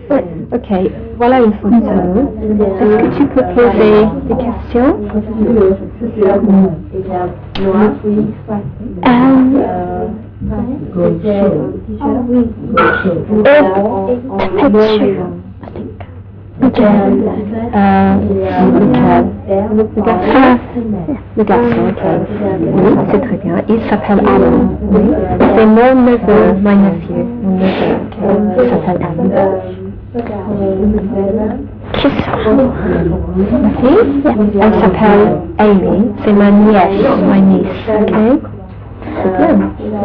Ok, voilà une photo. Est-ce que tu peux poser des questions? Le garçon, ok. Oui, c'est très bien. Il s'appelle Alan. Oui. C'est mon neveu, my nephew. Mon neveu, ok. Il s'appelle Alan. Qui elle s'appelle Amy. C'est ma nièce, my niece, ok. C'est bien.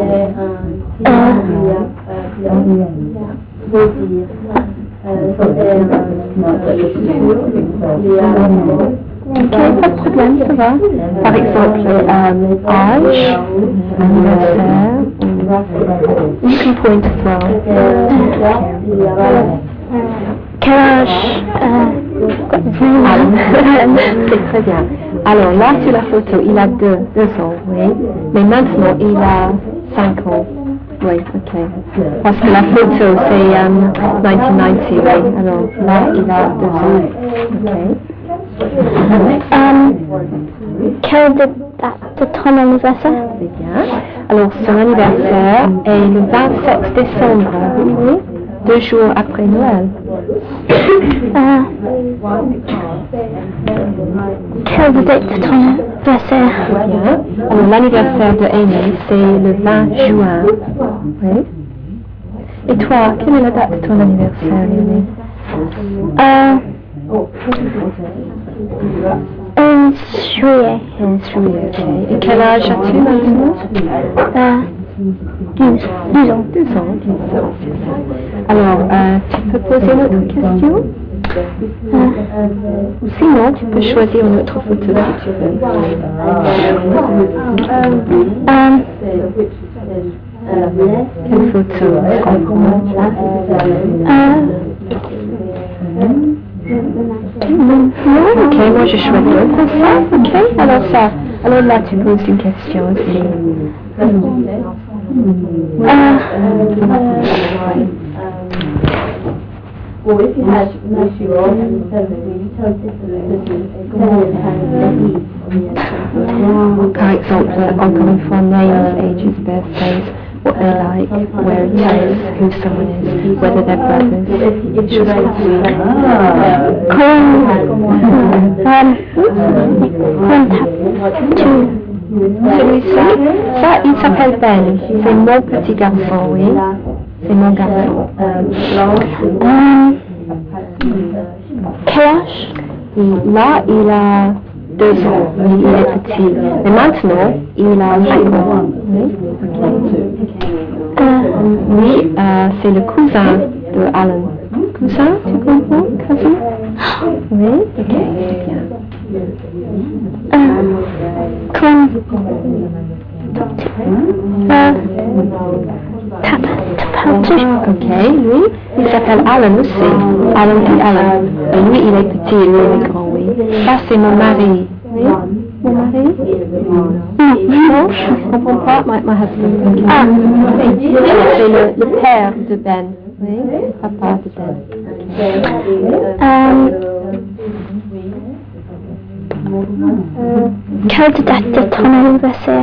Ok, pas de problème, ça va. Par exemple, âge, anniversaire, you can point as well. Quel âge? C'est très bien. Alors là, sur la photo, il a deux ans, oui. Mais maintenant, il a 5 ans. Oui, ok. Parce que la photo, c'est 1990, oui. Alors là, il a 2 ans. Ok. Quelle date de ton anniversaire? C'est bien. Alors, son anniversaire est le 27 décembre, oui, 2 jours après Noël. Quelle date de ton anniversaire? C'est bien. Alors, l'anniversaire de Amy, c'est le 20 juin. Oui. Et toi, quelle est la date de ton anniversaire, Amy? 11 juillet. 11 juillet, ok. Et quel âge as-tu maintenant? 12 ans. 12 ans, ok. Alors, tu peux poser une autre question? Ou sinon, tu peux choisir une autre photo si tu veux. Quelle photo? Ok, moi je choisis pour ça, ok, alors ça, alors là tu poses une question aussi. Par exemple, encore une fois, names, ages, birthdays, what they like, where it is, who someone is, whether they're brothers, choses comme ça. Celui-ci, ça il s'appelle Ben, c'est mon petit garçon, oui, c'est mon garçon. Quel âge? Là, il a 2 ans, oui, il est petit. Mais maintenant, il a 5 ans. Oui, c'est le cousin de Alan. Cousin, tu comprends? Cousin? Oui, ok, c'est bien. Ok, lui, il s'appelle Alan aussi. Alan et Alan. Et lui, il est petit, lui, il est grand, oui. Ça, c'est mon mari. Oui, mon mari? Non, je ne comprends pas. My husband. Okay. Ah, oui. C'est le père de Ben. Oui, le papa de Ben. Quelle date de ton anniversaire?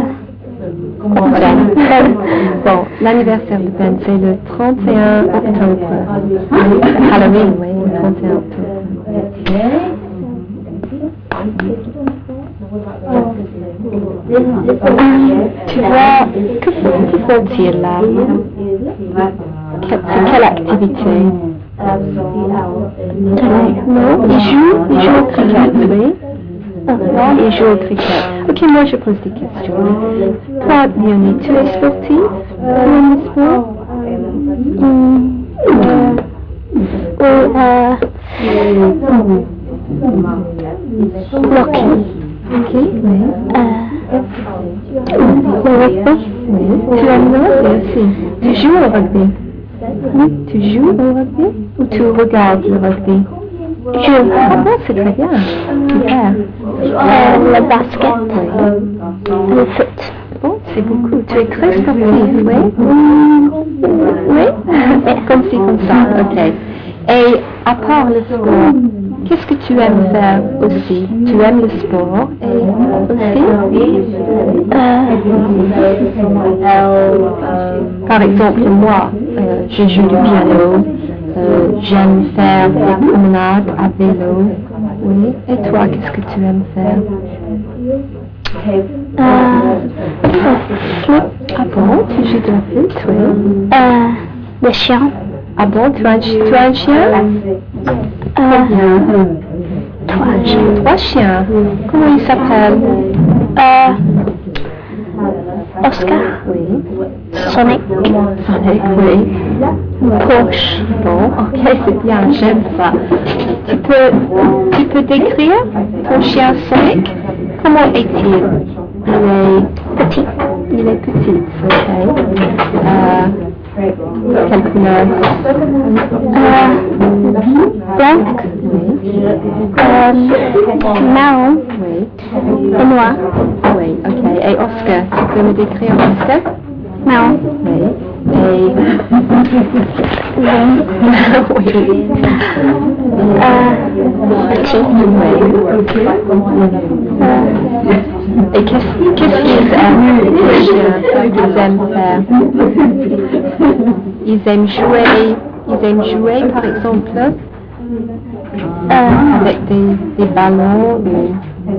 Bon, l'anniversaire de Ben, c'est le 31 octobre. Halloween, oui, le 31 octobre. Tu vois, que font-ils là? C'est quelle activité? Non, ils jouent au cricket, oui. Ils jouent au cricket. Ok, moi je pose des questions. Toi, Léonie, tu es sportif? Hockey. Ok, oui. Le rugby? Oui. Tu aimes le rugby aussi? Tu joues au rugby? Tu joues au rugby? Ou tu regardes le rugby? Je. Ah bon, c'est très bien. Super. Le basket. Le foot. Bon, c'est beaucoup. Tu es très sportif, oui? Oui. Comme ci, comme ça. Ok. Et à part le sport, qu'est-ce que tu aimes faire aussi? Tu aimes le sport et aussi? Par exemple, moi, je joue du piano, j'aime faire des promenades à vélo. Oui. Et toi, qu'est-ce que tu aimes faire? Ah bon, tu joues de la flûte, oui. Le chien. Ah bon, tu as un chien? Trois chiens. Trois chiens. Comment ils s'appellent? Oscar. Oui. Sonic. Sonic, oui. Porsche. Bon, ok, c'est bien, j'aime ça. Tu peux décrire ton chien Sonic? Comment est-il? Petit. Il est petit, ok. Quelle couleur? Blanc. Oui. Marron. Oui. Et noir. Oui, ok. Et Oscar, tu peux me décrire Oscar? Marron. Oui. Et... Jaune. oui. Petit. Oui. Et qu'est-ce qu'ils aiment, les chiens? Qu'est-ce qu'ils aiment faire? Ils aiment jouer par exemple avec des ballons ou...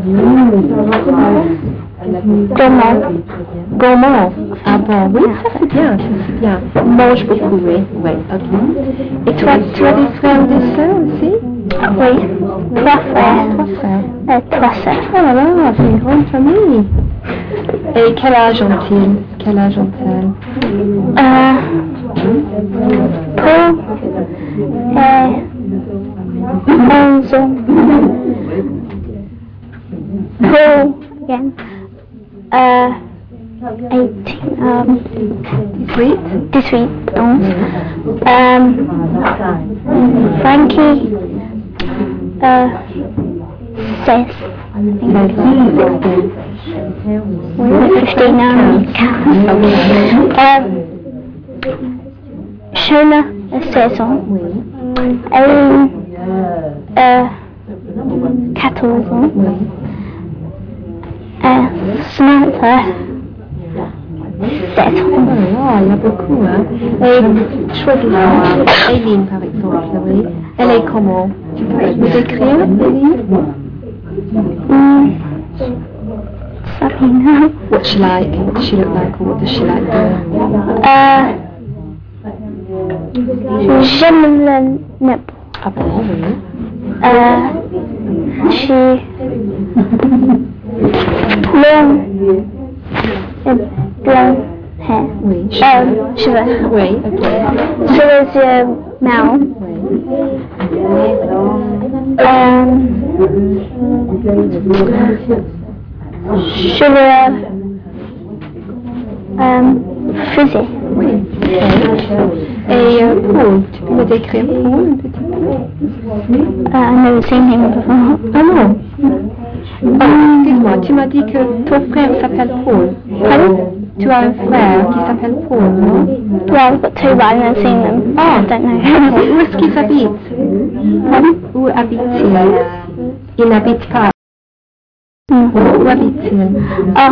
Gourmand. Ah bon, oui, ça c'est bien, On mange beaucoup, oui, ok. Et toi, tu as des frères ou des sœurs aussi? Oui. Trois frères. Trois sœurs. Oh là là, c'est une grande famille. Et quel âge ont-ils? Paul est 11 ans. Paul, again. 18, 11. Frankie, 16. 15 now. Shona, 16 ans. Eileen, 14 ans. Samantha, 7 ans. Oh, il y a beaucoup, hein. Et choisis Eileen, par exemple, oui. Elle est comment? Tu peux me décrire, Eileen? Sabina. What's she like? What does she look like, or what does she like doing? J'aime le netball. Ah bon, oui. J'ai blanc hair. Oui. Cheveux. Oui, ok. Sur les yeux marron. Cheveux frisés. Oui. Et Paul, tu peux me décrire Paul un petit peu? I've never seen him before. Ah non. Excuse-moi, tu m'as dit que ton frère s'appelle Paul. Pardon? Tu as un frère qui s'appelle Paul, non? Well, I've got two, but I've never seen them. Ah, I don't know. Où est-ce qu'ils habitent? Où habite-t-il? Il n'habite pas. Où habite-t-il? Ah,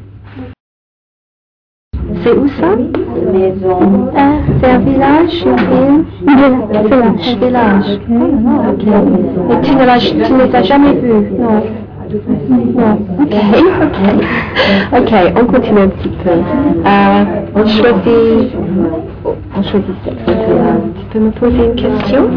c'est où ça? C'est un village, une ville? Un village. Ah, ok. Et tu ne les as jamais vus? Non. Non. Ok, on continue un petit peu. On choisit cette photo-là. Tu peux me poser une question?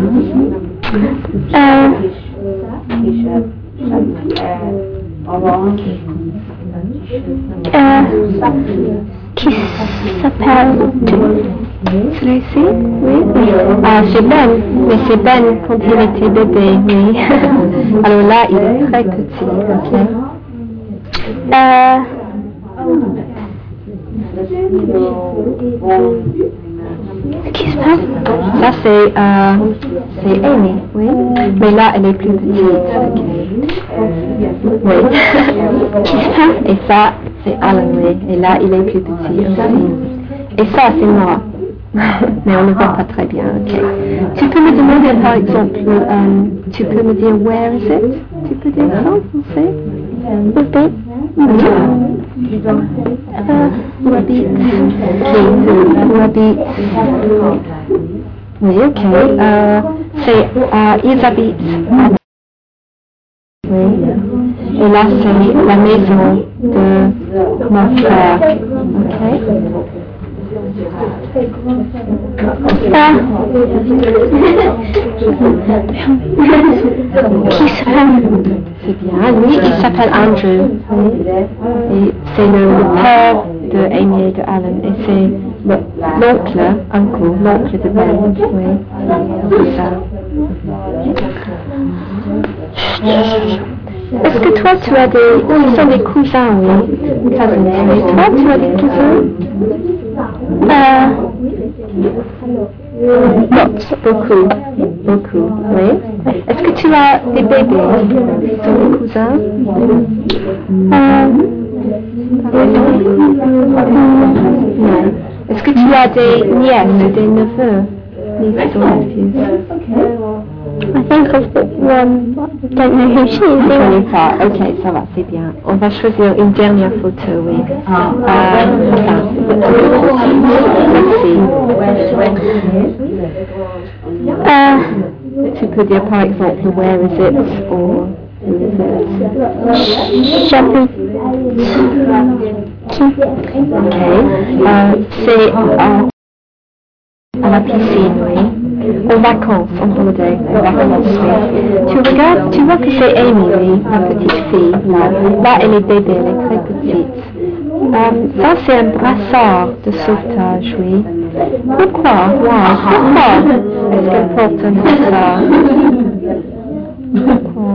Qui s'appelle Celui-ci? Oui. Ah, c'est Ben. Mais c'est Ben quand il était bébé, oui. Alors là, il est très petit, ok. Qui se passe? Ça, c'est Amy, oui. Mais là, elle est plus petite, ok. Oui. Qui se passe? Et ça, c'est Alan, oui. Et là, il est plus petit aussi. Et ça, c'est moi. Mais on ne voit pas très bien, ok. Tu peux me demander par exemple, tu peux me dire where is it? Tu peux dire ça en français? Rabbit. Rabbit. Oui, ok. C'est ils habitent à... Oui. Et là, c'est la maison de mon frère. Ok. Qui s'appelle? C'est bien. Lui, il s'appelle Andrew. Et c'est le père de Amy et de Alan. Et c'est l'oncle de Ben. Oui, c'est ça. Est-ce que toi, tu as des... Ce sont des cousins, oui. Cousins. Et toi, tu as des cousins? Beaucoup, oui. Est-ce que tu as des bébés? Ce sont des cousins? Non. Est-ce que tu as des nièces ou des neveux? Nieces or nephews? I think I've got one, but I don't know who she is. Ok, ça va, c'est bien. On va choisir une dernière photo, oui. Merci. Tu peux dire par exemple, where is it, or who is it? Shepherd. Ok. C'est à la piscine, oui. En vacances, en holiday, en vacances, oui. Tu vois que c'est Amy, oui, la petite fille, là. Là, elle est bébé, elle est très petite. Ça, c'est un brassard de sauvetage, oui. Pourquoi? Pourquoi est-ce qu'elle porte un brassard? Pourquoi?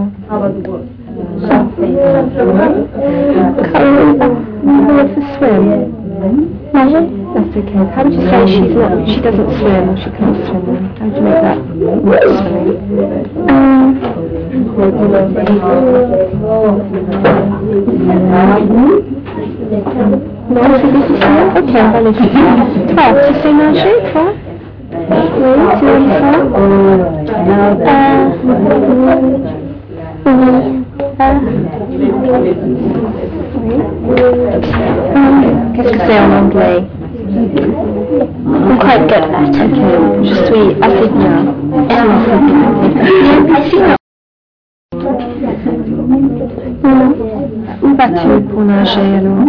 To swim. That's okay. How would you say she doesn't swim, or she can't swim? How would you make that not swimming? Non, c'est difficile. Ok, on va laisser ça. Toi, tu sais nager, toi? Oui, tu aimes ça? Qu'est-ce que c'est en anglais? I'm quite good at it. Ok, je suis assez bien. Où vas-tu pour nager alors?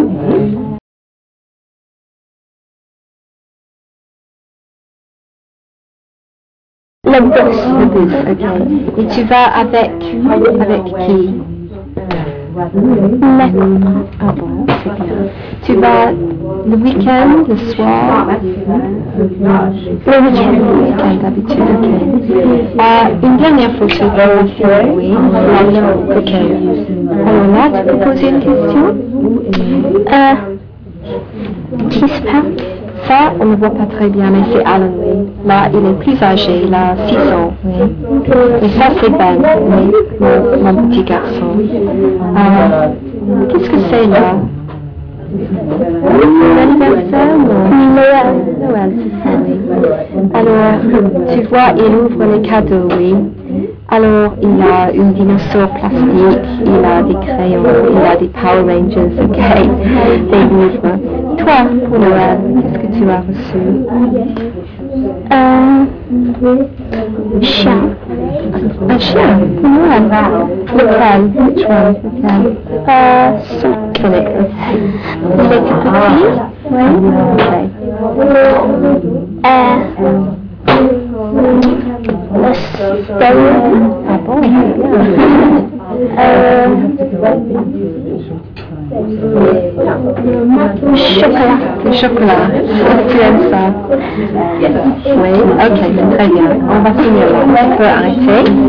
Le bus, ok. Et tu vas avec qui? Ah bon, c'est bien. Tu vas le week-end, le soir? Le week-end d'habitude, ok. Une dernière photo pour ma fille, oui. Ok. Alors là, tu peux poser une question? Qui s'appelle? Ça, on ne voit pas très bien, mais c'est Alan, oui. Là, il est plus âgé, il a 6 ans, oui. Et ça, c'est Ben, oui, mon petit garçon. Qu'est-ce que c'est là? L'anniversaire, non? Noël, c'est ça, oui. Alors, tu vois, il ouvre les cadeaux, oui. Alors, il a une dinosaure plastique, il a des crayons, il a des Power Rangers, ok, des livres. Toi, pour Noël, qu'est-ce que tu as reçu? Chien. Un chien pour Noël? Lequel? Which one? Sonic. Il était petit? Oui. Ah bon, c'est bien. Chocolat. Tu aimes ça? Oui, ok, c'est très bien. On va finir là. On peut arrêter.